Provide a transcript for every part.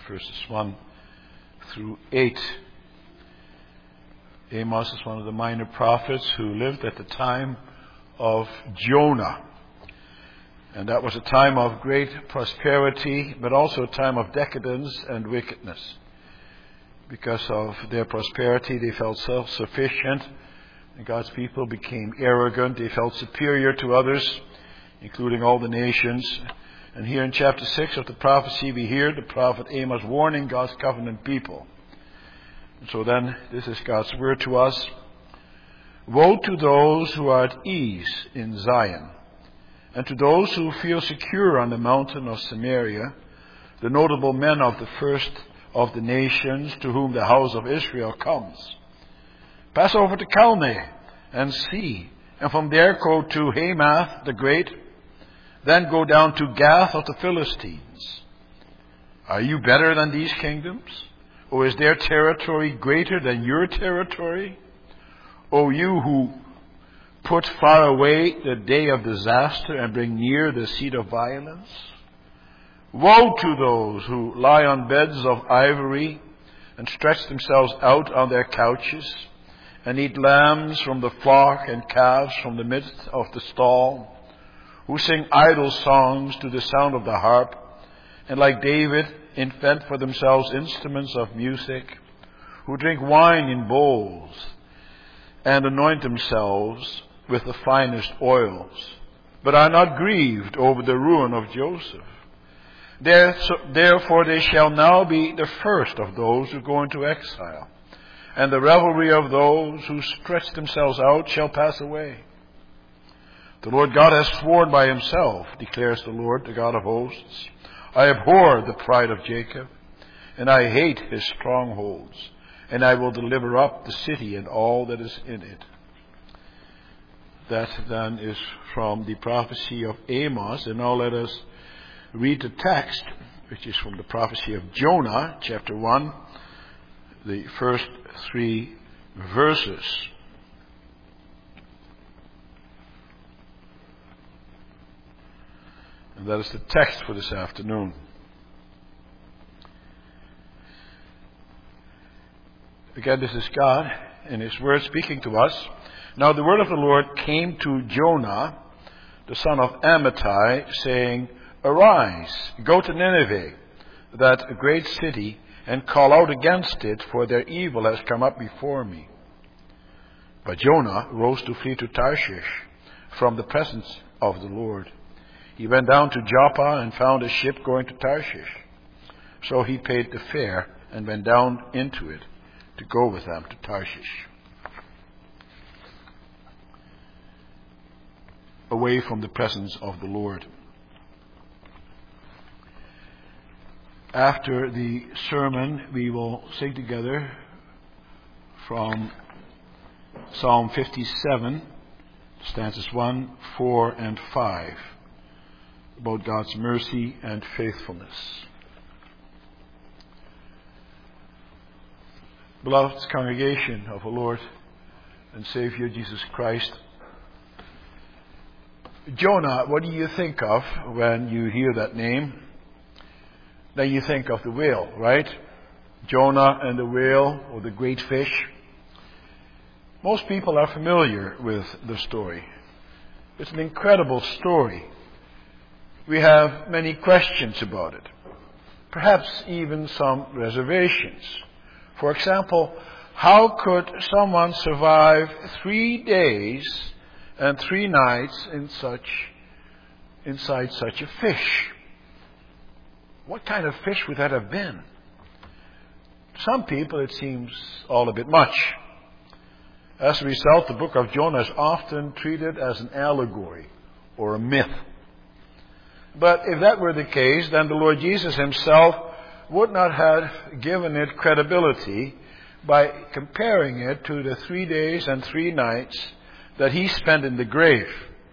verses 1 through 8. Amos is one of the minor prophets who lived at the time of Jonah. And that was a time of great prosperity, but also a time of decadence and wickedness. Because of their prosperity, they felt self-sufficient, and God's people became arrogant. They felt superior to others, including all the nations. And here in chapter 6 of the prophecy, we hear the prophet Amos warning God's covenant people. And so then, this is God's word to us. Woe to those who are at ease in Zion, and to those who feel secure on the mountain of Samaria, the notable men of the first of the nations to whom the house of Israel comes. Pass over to Calneh and see, and from there go to Hamath the great, then go down to Gath of the Philistines. Are you better than these kingdoms? Or is their territory greater than your territory? O you who put far away the day of disaster and bring near the seat of violence? Woe to those who lie on beds of ivory and stretch themselves out on their couches and eat lambs from the flock and calves from the midst of the stall, who sing idle songs to the sound of the harp, and like David invent for themselves instruments of music, who drink wine in bowls and anoint themselves with the finest oils, but are not grieved over the ruin of Joseph. Therefore they shall now be the first of those who go into exile, and the revelry of those who stretch themselves out shall pass away. The Lord God has sworn by himself, declares the Lord, the God of hosts. I abhor the pride of Jacob, and I hate his strongholds, and I will deliver up the city and all that is in it. That then is from the prophecy of Amos. And now let us read the text, which is from the prophecy of Jonah, chapter 1, the first 3 verses. And that is the text for this afternoon. Again, this is God in his word speaking to us. Now the word of the Lord came to Jonah, the son of Amittai, saying, Arise, go to Nineveh, that great city, and call out against it, for their evil has come up before me. But Jonah rose to flee to Tarshish from the presence of the Lord. He went down to Joppa and found a ship going to Tarshish. So he paid the fare and went down into it to go with them to Tarshish, away from the presence of the Lord. After the sermon, we will sing together from Psalm 57, stanzas 1, 4, and 5, about God's mercy and faithfulness. Beloved congregation of the Lord and Savior Jesus Christ, Jonah, what do you think of when you hear that name? Then you think of the whale, right? Jonah and the whale, or the great fish. Most people are familiar with the story. It's an incredible story. We have many questions about it. Perhaps even some reservations. For example, how could someone survive 3 days and 3 nights inside such a fish? What kind of fish would that have been? To some people it seems all a bit much. As a result, the book of Jonah is often treated as an allegory or a myth. But if that were the case, then the Lord Jesus himself would not have given it credibility by comparing it to the 3 days and 3 nights that he spent in the grave,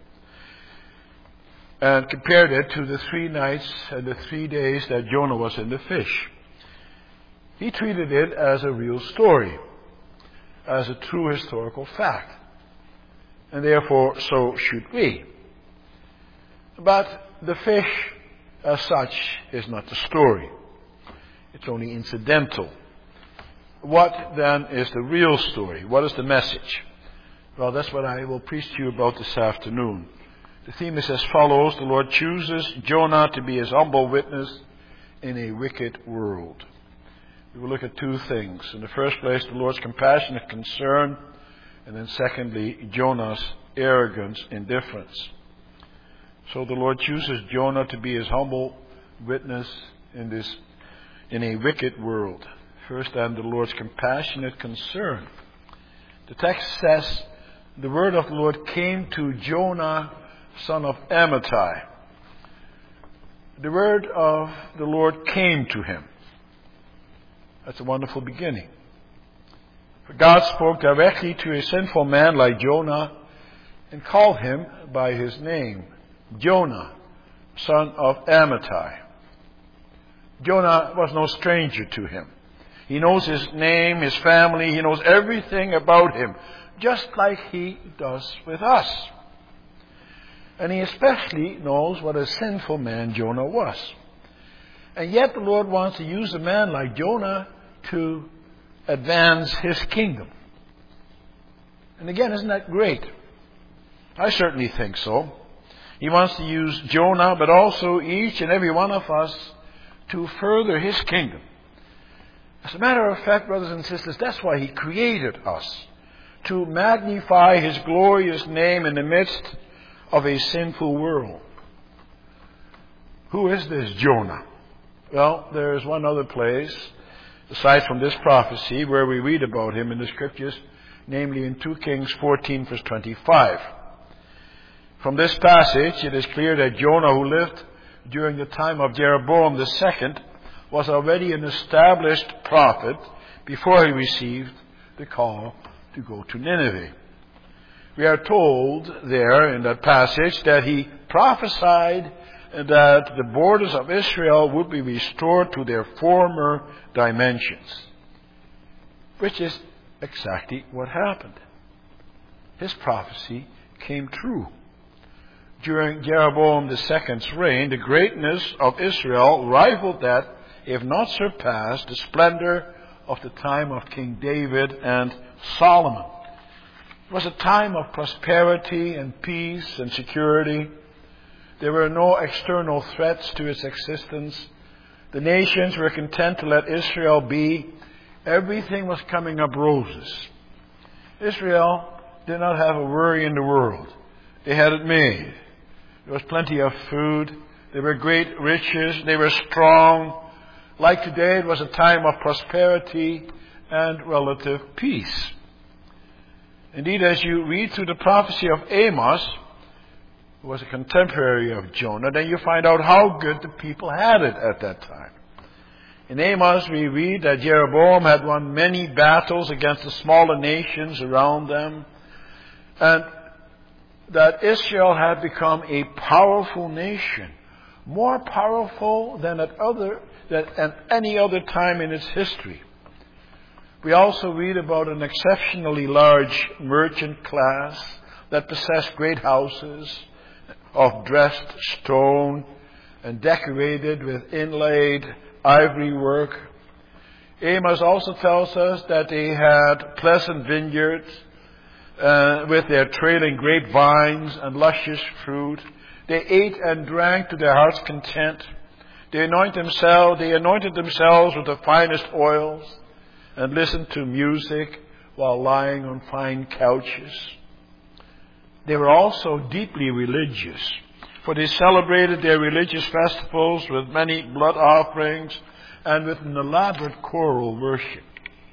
and compared it to the 3 nights and the 3 days that Jonah was in the fish. He treated it as a real story, as a true historical fact. And therefore, so should we. But the fish, as such, is not the story. It It's only incidental. What then is the real story? What is the message? Well, that's what I will preach to you about this afternoon. The theme is as follows. The Lord chooses Jonah to be his humble witness in a wicked world. We will look at two things. In the first place, the Lord's compassionate concern, and then secondly, Jonah's arrogance, indifference. So the Lord chooses Jonah to be his humble witness in a wicked world. First, then, the Lord's compassionate concern. The text says, the word of the Lord came to Jonah, son of Amittai. The word of the Lord came to him. That's a wonderful beginning. For God spoke directly to a sinful man like Jonah and called him by his name, Jonah, son of Amittai. Jonah was no stranger to him. He knows his name, his family, he knows everything about him, just like he does with us. And he especially knows what a sinful man Jonah was. And yet the Lord wants to use a man like Jonah to advance his kingdom. And again, isn't that great? I certainly think so. He wants to use Jonah, but also each and every one of us to further his kingdom. As a matter of fact, brothers and sisters, that's why he created us. To magnify his glorious name in the midst of a sinful world. Who is this Jonah? Well, there is one other place, aside from this prophecy, where we read about him in the scriptures, namely in 2 Kings 14 verse 25. From this passage, it is clear that Jonah, who lived during the time of Jeroboam II, was already an established prophet before he received the call to go to Nineveh. We are told there in that passage that he prophesied that the borders of Israel would be restored to their former dimensions, which is exactly what happened. His prophecy came true. During Jeroboam II's reign, the greatness of Israel rivaled that, if not surpassed, the splendor of the time of King David and Solomon. It was a time of prosperity and peace and security. There were no external threats to its existence. The nations were content to let Israel be. Everything was coming up roses. Israel did not have a worry in the world. They had it made. There was plenty of food. There were great riches. They were strong. Like today, it was a time of prosperity and relative peace. Indeed, as you read through the prophecy of Amos, who was a contemporary of Jonah, then you find out how good the people had it at that time. In Amos, we read that Jeroboam had won many battles against the smaller nations around them, and that Israel had become a powerful nation, more powerful than at any other time in its history. We also read about an exceptionally large merchant class that possessed great houses of dressed stone and decorated with inlaid ivory work. Amos also tells us that they had pleasant vineyards with their trailing grapevines and luscious fruit. They ate and drank to their heart's content. They anointed themselves with the finest oils and listened to music while lying on fine couches. They were also deeply religious, for they celebrated their religious festivals with many blood offerings and with an elaborate choral worship.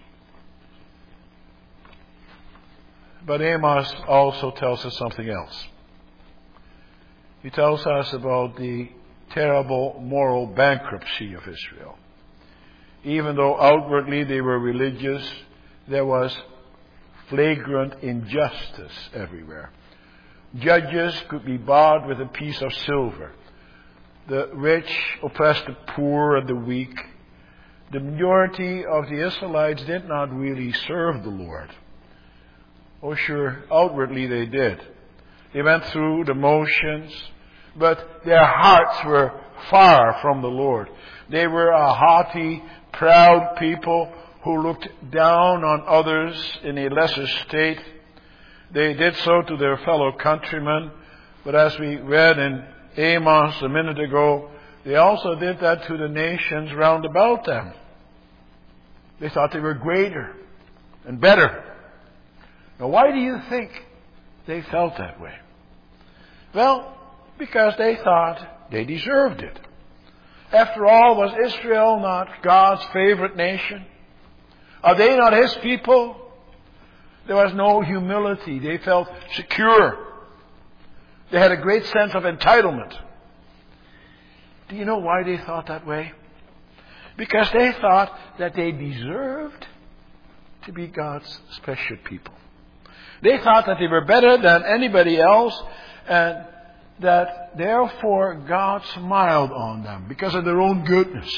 But Amos also tells us something else. He tells us about the terrible moral bankruptcy of Israel. Even though outwardly they were religious, there was flagrant injustice everywhere. Judges could be bought with a piece of silver. The rich oppressed the poor and the weak. The majority of the Israelites did not really serve the Lord. Oh sure, outwardly they did. They went through the motions, but their hearts were far from the Lord. They were a haughty, proud people who looked down on others in a lesser state. They did so to their fellow countrymen, but as we read in Amos a minute ago, they also did that to the nations round about them. They thought they were greater and better. Now, why do you think they felt that way? Well, because they thought they deserved it. After all, was Israel not God's favorite nation? Are they not His people? There was no humility. They felt secure. They had a great sense of entitlement. Do you know why they thought that way? Because they thought that they deserved to be God's special people. They thought that they were better than anybody else, and that therefore God smiled on them because of their own goodness.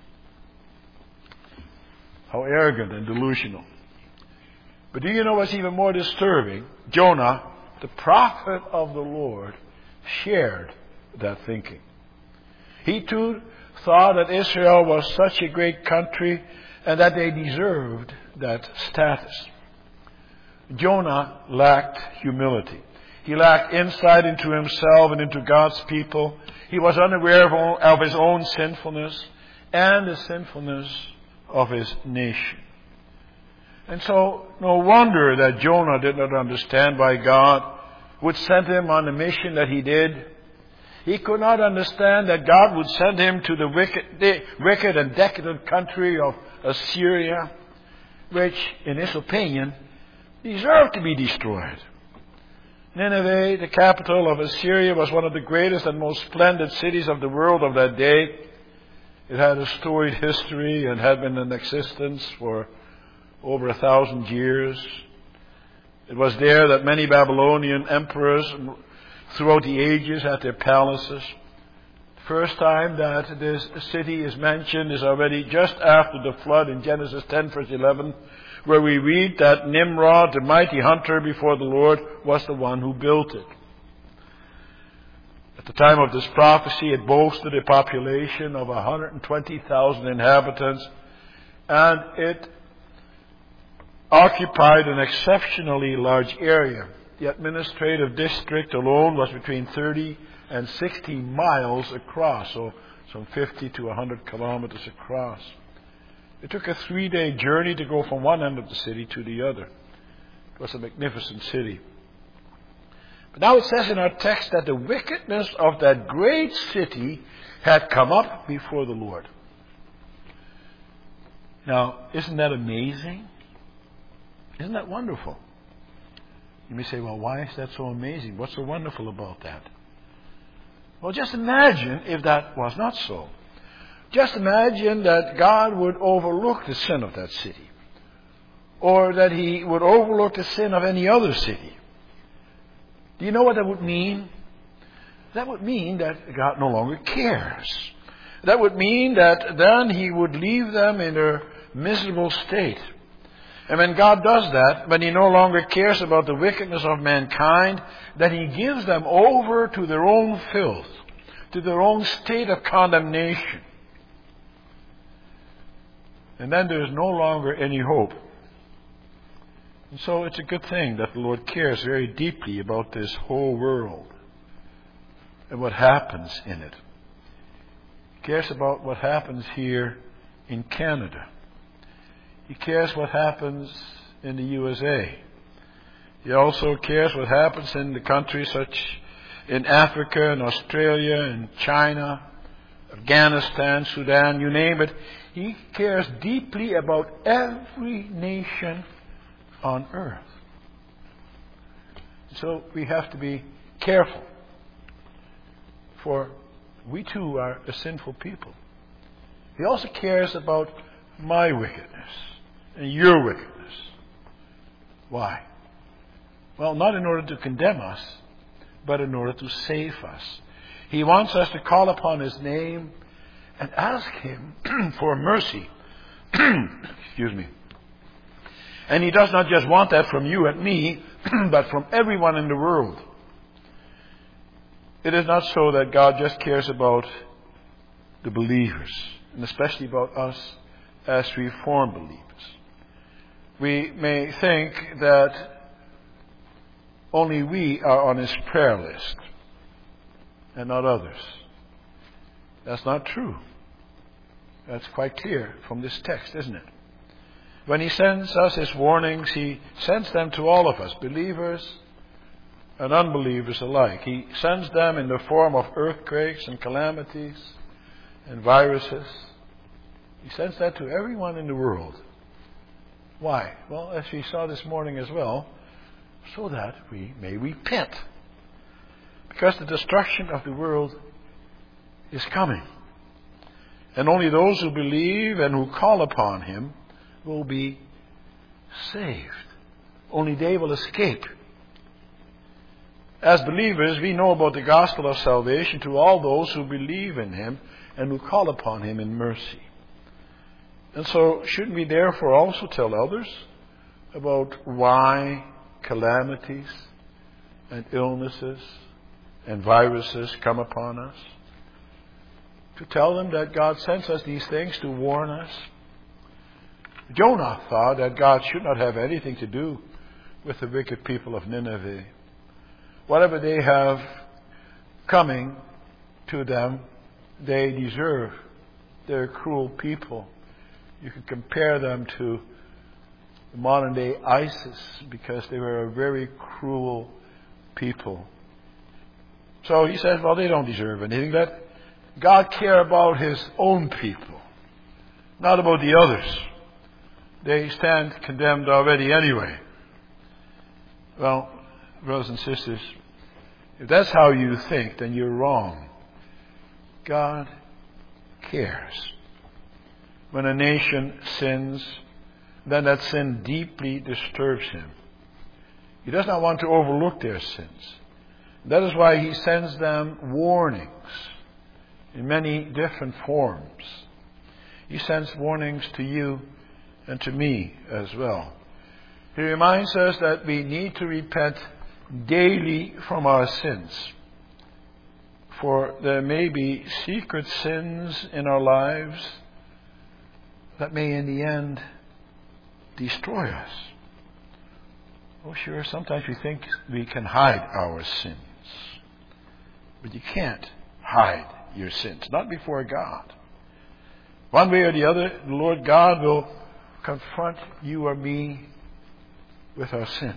How arrogant and delusional. But do you know what's even more disturbing? Jonah, the prophet of the Lord, shared that thinking. He too thought that Israel was such a great country and that they deserved that status. Jonah lacked humility. He lacked insight into himself and into God's people. He was unaware of his own sinfulness and the sinfulness of his nation. And so, no wonder that Jonah did not understand why God would send him on the mission that He did. He could not understand that God would send him to the wicked and decadent country of Assyria, which, in his opinion, deserved to be destroyed. Nineveh, the capital of Assyria, was one of the greatest and most splendid cities of the world of that day. It had a storied history and had been in existence for over 1,000 years. It was there that many Babylonian emperors throughout the ages had their palaces. The first time that this city is mentioned is already just after the flood in Genesis 10 verse 11, where we read that Nimrod, the mighty hunter before the Lord, was the one who built it. At the time of this prophecy, it boasted a population of 120,000 inhabitants, and it occupied an exceptionally large area. The administrative district alone was between 30 and 60 miles across, so some 50 to 100 kilometers across. It took a 3-day journey to go from one end of the city to the other. It was a magnificent city. But now it says in our text that the wickedness of that great city had come up before the Lord. Now, isn't that amazing? Isn't that wonderful? You may say, well, why is that so amazing? What's so wonderful about that? Well, just imagine if that was not so. Just imagine that God would overlook the sin of that city. Or that He would overlook the sin of any other city. Do you know what that would mean? That would mean that God no longer cares. That would mean that then He would leave them in their miserable state. And when God does that, when He no longer cares about the wickedness of mankind, then He gives them over to their own filth, to their own state of condemnation. And then there is no longer any hope. And so it's a good thing that the Lord cares very deeply about this whole world and what happens in it. He cares about what happens here in Canada. He cares what happens in the USA. He also cares what happens in the countries such in Africa and Australia and China, Afghanistan, Sudan, you name it. He cares deeply about every nation on earth. So we have to be careful, for we too are a sinful people. He also cares about my wickedness and your wickedness. Why? Well, not in order to condemn us, but in order to save us. He wants us to call upon His name and ask Him for mercy. Excuse me. And He does not just want that from you and me, but from everyone in the world. It is not so that God just cares about the believers, and especially about us as Reformed believers. We may think that only we are on his prayer list and not others. That's not true. That's quite clear from this text, isn't it? When he sends us his warnings, he sends them to all of us, believers and unbelievers alike. He sends them in the form of earthquakes and calamities and viruses. He sends that to everyone in the world. Why? Well, as we saw this morning as well, so that we may repent. Because the destruction of the world is coming. And only those who believe and who call upon him will be saved. Only they will escape. As believers, we know about the gospel of salvation to all those who believe in him and who call upon him in mercy. And so, shouldn't we therefore also tell others about why calamities and illnesses and viruses come upon us? To tell them that God sends us these things to warn us. Jonah thought that God should not have anything to do with the wicked people of Nineveh. Whatever they have coming to them, they deserve. They're cruel people. You can compare them to the modern day ISIS because they were a very cruel people. So he says, well, they don't deserve anything. Let God care about his own people, not about the others. They stand condemned already anyway. Well, brothers and sisters, if that's how you think, then you're wrong. God cares. When a nation sins, then that sin deeply disturbs him. He does not want to overlook their sins. That is why he sends them warnings in many different forms. He sends warnings to you and to me as well. He reminds us that we need to repent daily from our sins. For there may be secret sins in our lives that may in the end destroy us. Oh sure, sometimes we think we can hide our sins. But you can't hide your sins, not before God. One way or the other, the Lord God will confront you or me with our sin.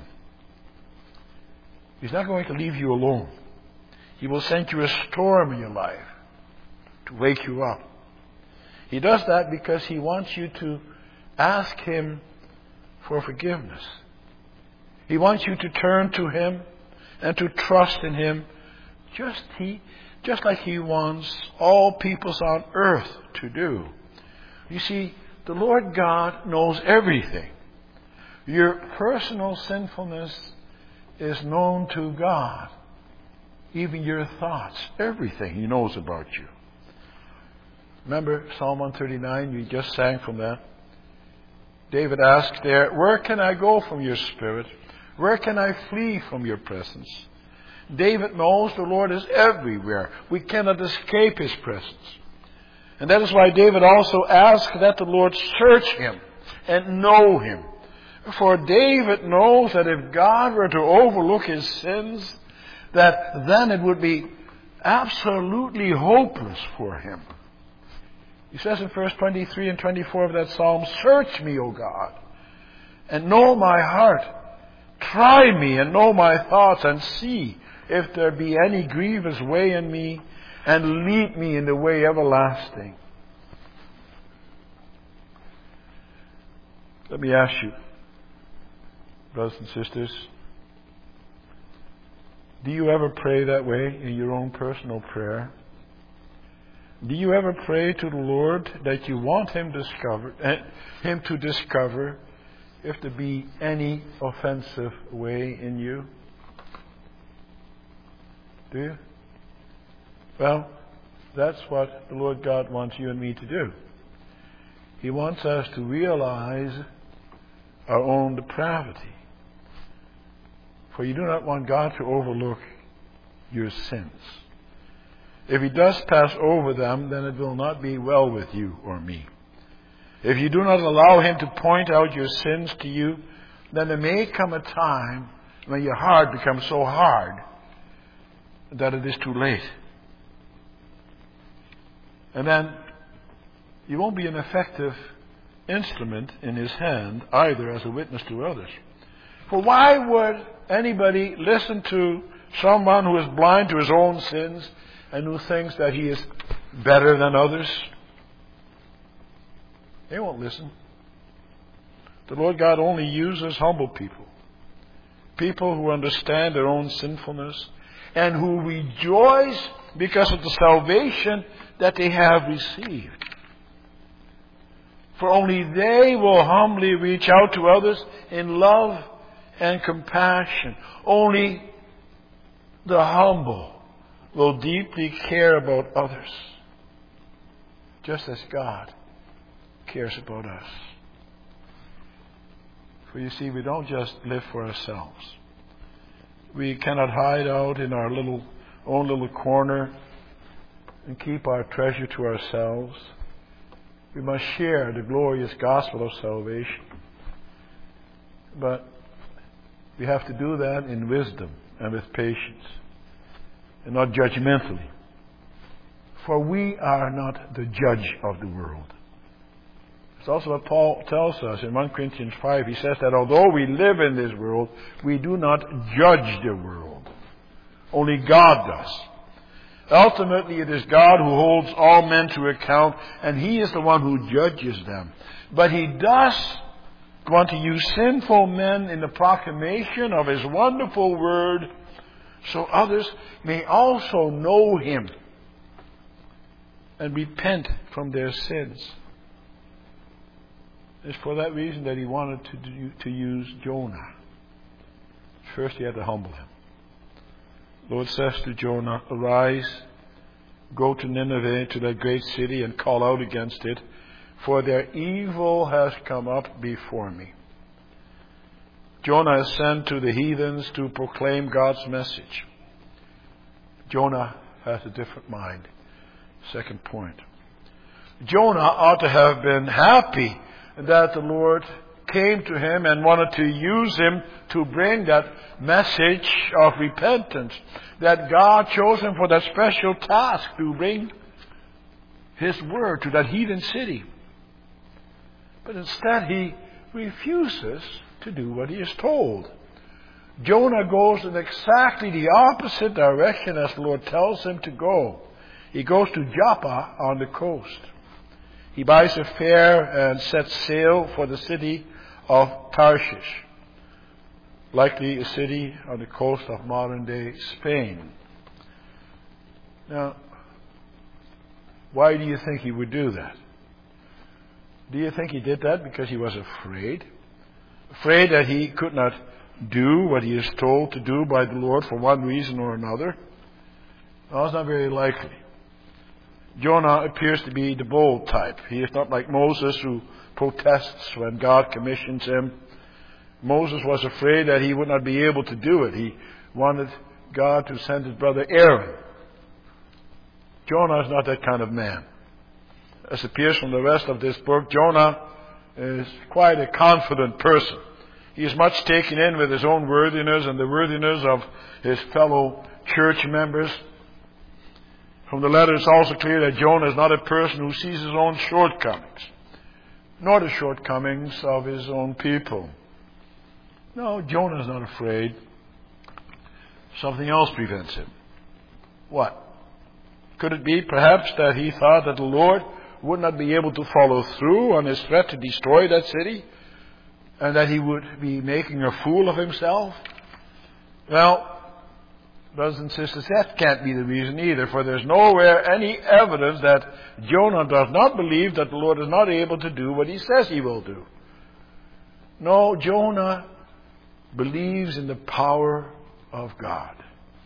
He's not going to leave you alone. He will send you a storm in your life to wake you up. He does that because he wants you to ask him for forgiveness. He wants you to turn to him and to trust in him just like he wants all peoples on earth to do. You see, the Lord God knows everything. Your personal sinfulness is known to God. Even your thoughts, everything he knows about you. Remember Psalm 139, we just sang from that. David asked there, where can I go from your spirit? Where can I flee from your presence? David knows the Lord is everywhere. We cannot escape his presence. And that is why David also asked that the Lord search him and know him. For David knows that if God were to overlook his sins, that then it would be absolutely hopeless for him. He says in verse 23 and 24 of that psalm, search me, O God, and know my heart. Try me and know my thoughts, and see if there be any grievous way in me, and lead me in the way everlasting. Let me ask you, brothers and sisters, do you ever pray that way in your own personal prayer? Do you ever pray to the Lord that you want him to discover if there be any offensive way in you? Do you? Well, that's what the Lord God wants you and me to do. He wants us to realize our own depravity. For you do not want God to overlook your sins. If he does pass over them, then it will not be well with you or me. If you do not allow him to point out your sins to you, then there may come a time when your heart becomes so hard that it is too late. And then you won't be an effective instrument in his hand either as a witness to others. For why would anybody listen to someone who is blind to his own sins and who thinks that he is better than others? They won't listen. The Lord God only uses humble people. People who understand their own sinfulness and who rejoice because of the salvation that they have received. For only they will humbly reach out to others in love and compassion. Only the humble will deeply care about others, just as God cares about us. For you see, we don't just live for ourselves. We cannot hide out in our own little corner and keep our treasure to ourselves. We must share the glorious gospel of salvation. But we have to do that in wisdom and with patience, and not judgmentally. For we are not the judge of the world. It's also what Paul tells us in 1 Corinthians 5. He says that although we live in this world, we do not judge the world. Only God does. Ultimately, it is God who holds all men to account, and He is the one who judges them. But He does want to use sinful men in the proclamation of His wonderful word so others may also know Him and repent from their sins. It's for that reason that He wanted to use Jonah. First, He had to humble him. The Lord says to Jonah, "Arise, go to Nineveh, to that great city, and call out against it, for their evil has come up before me." Jonah is sent to the heathens to proclaim God's message. Jonah has a different mind. Second point. Jonah ought to have been happy that the Lord came to him and wanted to use him to bring that message of repentance, that God chose him for that special task to bring His word to that heathen city. But instead he refuses to do what he is told. Jonah goes in exactly the opposite direction as the Lord tells him to go. He goes to Joppa on the coast. He buys a fare and sets sail for the city of Tarshish, likely a city on the coast of modern-day Spain. Now, why do you think he would do that? Do you think he did that because he was afraid? Afraid that he could not do what he is told to do by the Lord for one reason or another? No, it's not very likely. Jonah appears to be the bold type. He is not like Moses, who protests when God commissions him. Moses was afraid that he would not be able to do it. He wanted God to send his brother Aaron. Jonah is not that kind of man. As appears from the rest of this book, Jonah is quite a confident person. He is much taken in with his own worthiness and the worthiness of his fellow church members. From the letter, it's also clear that Jonah is not a person who sees his own shortcomings, nor the shortcomings of his own people. No, Jonah is not afraid. Something else prevents him. What? Could it be perhaps that he thought that the Lord would not be able to follow through on his threat to destroy that city, and that he would be making a fool of himself? Well, brothers and sisters, that can't be the reason either, for there's nowhere any evidence that Jonah does not believe that the Lord is not able to do what He says He will do. No, Jonah believes in the power of God.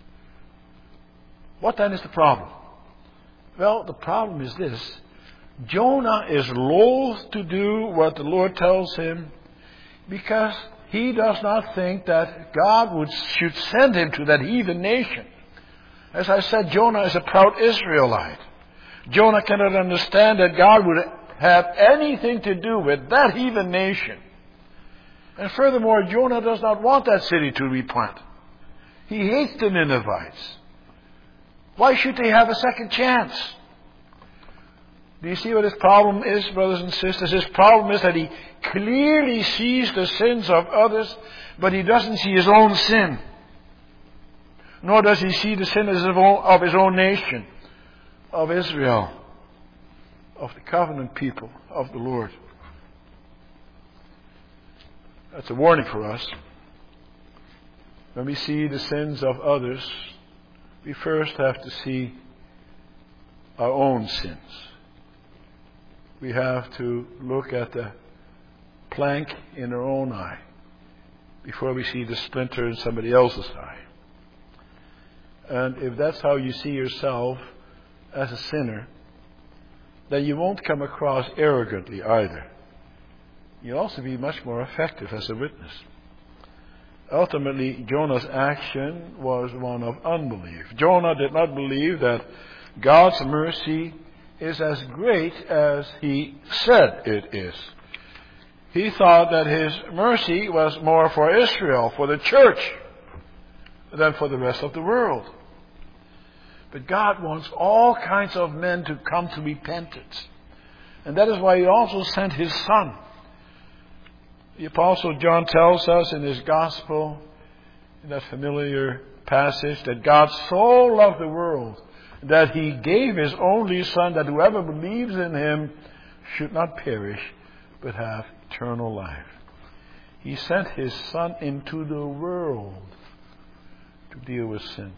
What then is the problem? Well, the problem is this. Jonah is loath to do what the Lord tells him because he does not think that God should send him to that heathen nation. As I said, Jonah is a proud Israelite. Jonah cannot understand that God would have anything to do with that heathen nation. And furthermore, Jonah does not want that city to repent. He hates the Ninevites. Why should they have a second chance? Do you see what his problem is, brothers and sisters? His problem is that he clearly sees the sins of others, but he doesn't see his own sin. Nor does he see the sin of his own nation, of Israel, of the covenant people of the Lord. That's a warning for us. When we see the sins of others, we first have to see our own sins. We have to look at the plank in our own eye before we see the splinter in somebody else's eye. And if that's how you see yourself as a sinner, then you won't come across arrogantly either. You'll also be much more effective as a witness. Ultimately, Jonah's action was one of unbelief. Jonah did not believe that God's mercy is as great as he said it is. He thought that his mercy was more for Israel, for the church, than for the rest of the world. But God wants all kinds of men to come to repentance. And that is why he also sent his Son. The Apostle John tells us in his Gospel, in that familiar passage, that God so loved the world that he gave his only Son, that whoever believes in him should not perish, but have eternal life. He sent his Son into the world to deal with sin.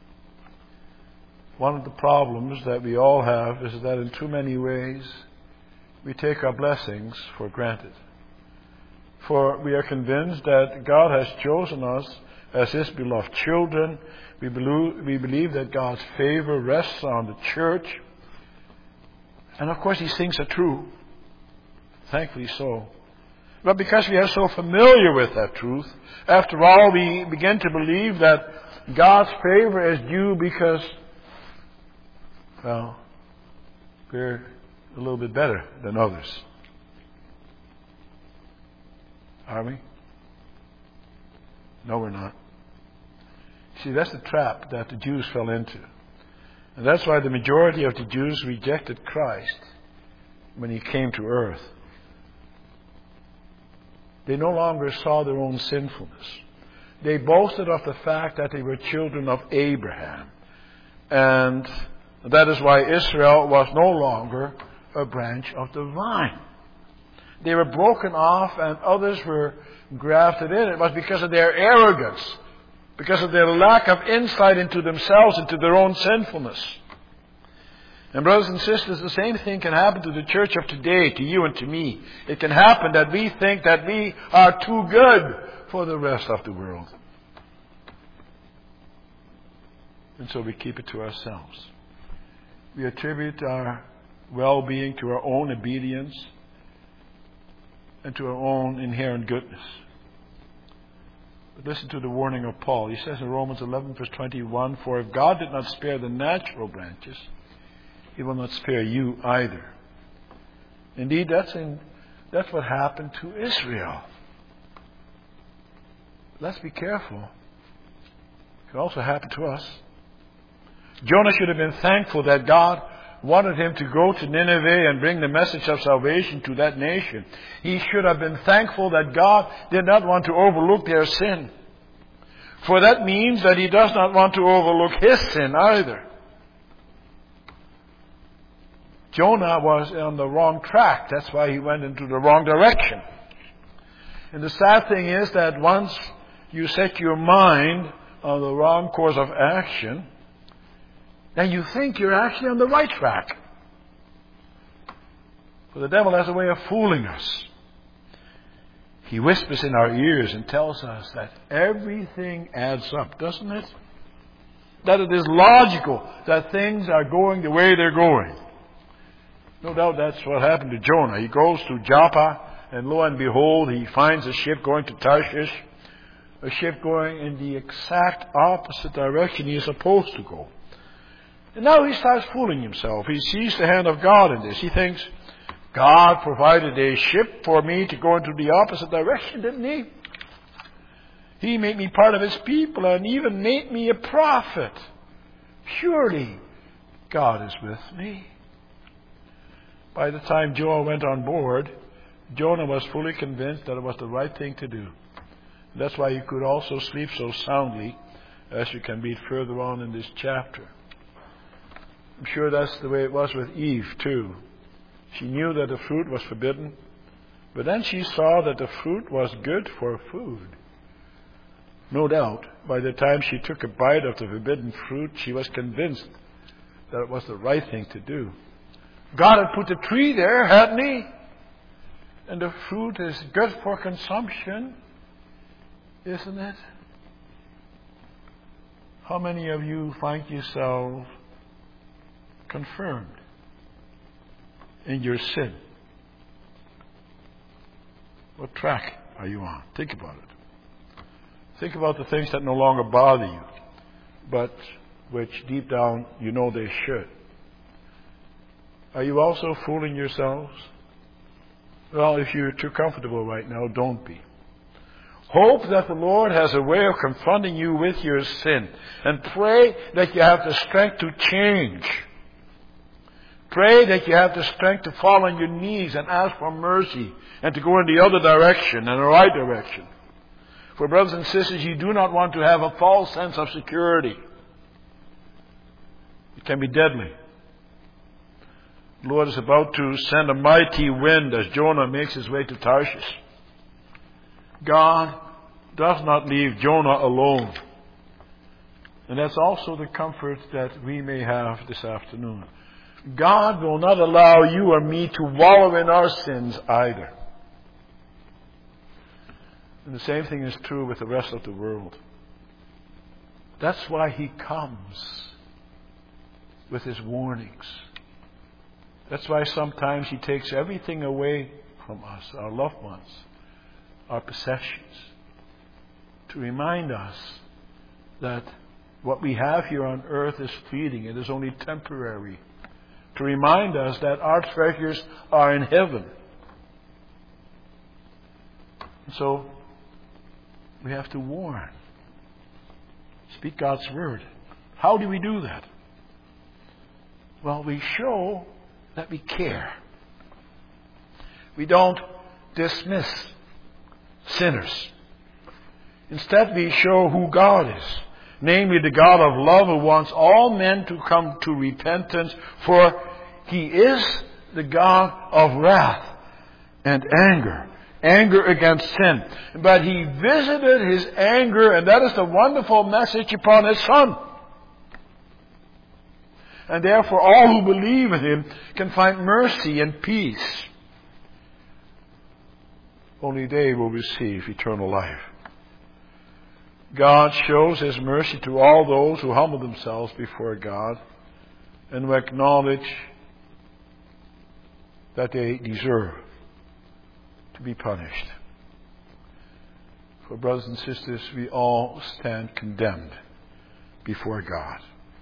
One of the problems that we all have is that in too many ways we take our blessings for granted. For we are convinced that God has chosen us as his beloved children. We believe that God's favor rests on the church. And of course these things are true. Thankfully so. But because we are so familiar with that truth, after all, we begin to believe that God's favor is due because, well, we're a little bit better than others. Are we? No, we're not. See, that's the trap that the Jews fell into. And that's why the majority of the Jews rejected Christ when he came to earth. They no longer saw their own sinfulness. They boasted of the fact that they were children of Abraham. And that is why Israel was no longer a branch of the vine. They were broken off and others were grafted in. It was because of their arrogance, because of their lack of insight into themselves, into their own sinfulness. And brothers and sisters, the same thing can happen to the church of today, to you and to me. It can happen that we think that we are too good for the rest of the world. And so we keep it to ourselves. We attribute our well-being to our own obedience and to our own inherent goodness. But listen to the warning of Paul. He says in Romans 11 verse 21, "For if God did not spare the natural branches, he will not spare you either." Indeed, that's what happened to Israel. Let's be careful. It could also happen to us. Jonah should have been thankful that God wanted him to go to Nineveh and bring the message of salvation to that nation. He should have been thankful that God did not want to overlook their sin. For that means that he does not want to overlook his sin either. Jonah was on the wrong track. That's why he went into the wrong direction. And the sad thing is that once you set your mind on the wrong course of action, then you think you're actually on the right track. For the devil has a way of fooling us. He whispers in our ears and tells us that everything adds up, doesn't it? That it is logical that things are going the way they're going. No doubt that's what happened to Jonah. He goes to Joppa, and lo and behold, he finds a ship going to Tarshish, a ship going in the exact opposite direction he is supposed to go. And now he starts fooling himself. He sees the hand of God in this. He thinks, God provided a ship for me to go into the opposite direction, didn't he? He made me part of his people and even made me a prophet. Surely God is with me. By the time Jonah went on board, Jonah was fully convinced that it was the right thing to do. That's why he could also sleep so soundly, as you can read further on in this chapter. I'm sure that's the way it was with Eve too. She knew that the fruit was forbidden, but then she saw that the fruit was good for food. No doubt, by the time she took a bite of the forbidden fruit, she was convinced that it was the right thing to do. God had put the tree there, hadn't he? And the fruit is good for consumption, isn't it? How many of you find yourself confirmed in your sin? What track are you on? Think about it. Think about the things that no longer bother you, but which deep down you know they should. Are you also fooling yourselves? Well, if you're too comfortable right now, don't be. Hope that the Lord has a way of confronting you with your sin, and pray that you have the strength to change. Pray that you have the strength to fall on your knees and ask for mercy and to go in the other direction, in the right direction. For brothers and sisters, you do not want to have a false sense of security. It can be deadly. The Lord is about to send a mighty wind as Jonah makes his way to Tarshish. God does not leave Jonah alone. And that's also the comfort that we may have this afternoon. God will not allow you or me to wallow in our sins either. And the same thing is true with the rest of the world. That's why He comes with His warnings. That's why sometimes He takes everything away from us, our loved ones, our possessions, to remind us that what we have here on earth is fleeting. It is only temporary. To remind us that our treasures are in heaven. So, we have to warn. Speak God's word. How do we do that? Well, we show that we care. We don't dismiss sinners. Instead, we show who God is. Namely, the God of love who wants all men to come to repentance, for He is the God of wrath and anger. Anger against sin. But He visited His anger, and that is the wonderful message, upon His Son. And therefore all who believe in Him can find mercy and peace. Only they will receive eternal life. God shows His mercy to all those who humble themselves before God and who acknowledge that they deserve to be punished. For brothers and sisters, we all stand condemned before God.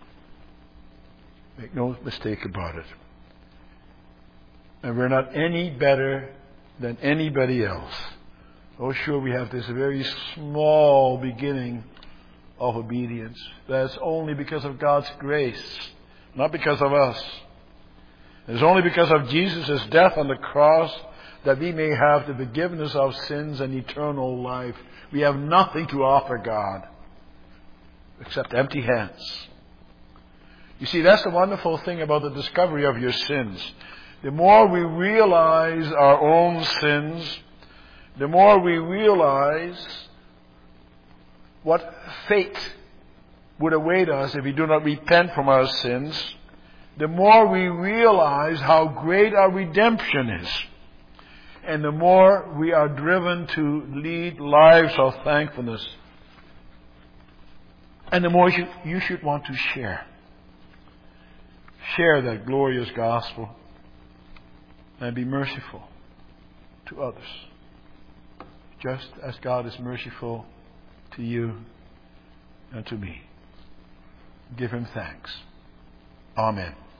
Make no mistake about it. And we're not any better than anybody else. Oh, sure, we have this very small beginning of obedience. That's only because of God's grace, not because of us. It's only because of Jesus' death on the cross that we may have the forgiveness of sins and eternal life. We have nothing to offer God except empty hands. You see, that's the wonderful thing about the discovery of your sins. The more we realize our own sins, the more we realize what fate would await us if we do not repent from our sins, the more we realize how great our redemption is. And the more we are driven to lead lives of thankfulness. And the more you should want to share. Share that glorious gospel. And be merciful to others. Just as God is merciful to you and to me. Give Him thanks. Amen.